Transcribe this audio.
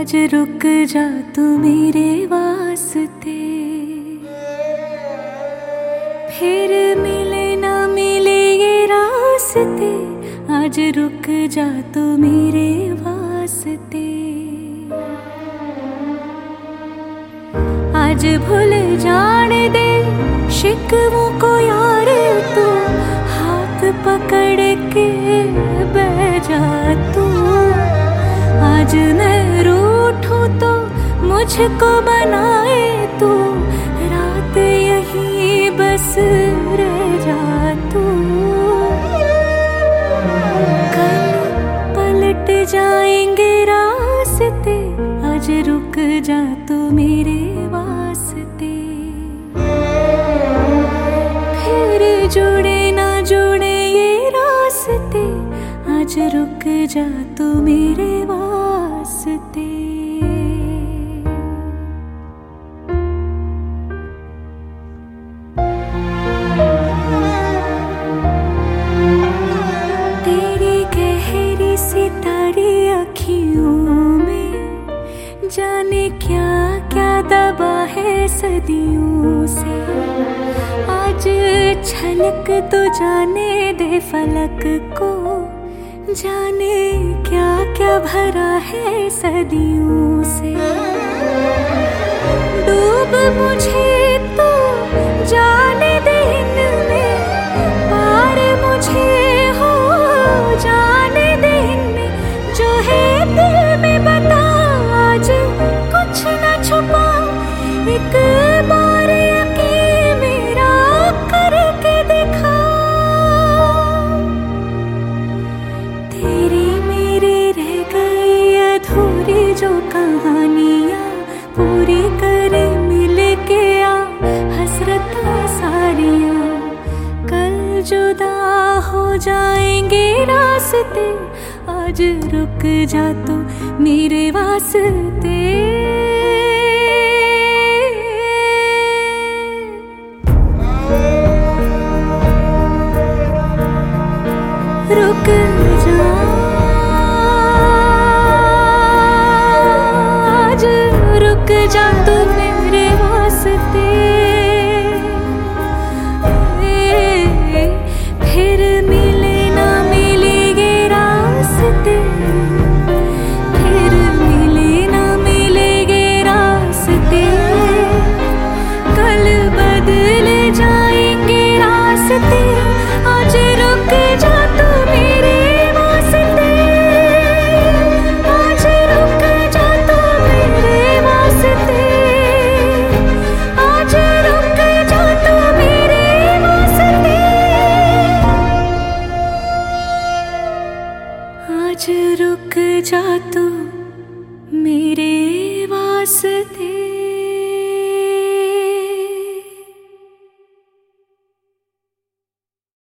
आज रुक जा तू मेरे वास्ते, फिर मिले ना मिले ये रास्ते। आज रुक जा तू मेरे वास्ते, आज भूल जाने दे शिकवों को यार तू, हाथ पकड़ के बह जा तू। आज मैं रूठूं तो मुझको बनाए तू, रात यहीं बस रह जा तू। कल पलट जाएंगे रास्ते, आज रुक जा तू मेरे वास्ते। फिर जुड़े ना जुड़े ये रास्ते, आज रुक जा तू मेरे वास्ते। तेरी गहरी सितारी अखियों में जाने क्या क्या दबा है सदियों से। आज छलक तो जाने दे फलक को, जाने क्या क्या भरा है सदियों से। डूब मुझे तो जाने दे इनमें, पार मुझे हो जाने दे इनमें। जो है दिल में बता, आज कुछ न छुपा, एक बार यकीन मेरा करके दिखा। तेरी मेरी रह गई अधूरी जो कहानियाँ, पूरी करे मिल के आ हसरतां सारियाँ। कल जुदा हो जाएंगे रास्ते, आज रुक जा तू मेरे वास्ते। रुक जा, आज रुक जा तू मेरे वास्ते। फिर मिले ना मिले ये रास्ते, फिर मिले ना मिले ये रास्ते। कल बदल जाएंगे रास्ते, आज रुक जा तू मेरे वास्ते। आज रुक जा तू मेरे वास्ते, आज रुक जा तू मेरे वास्ते। आज रुक जा तू मेरे वास्ते।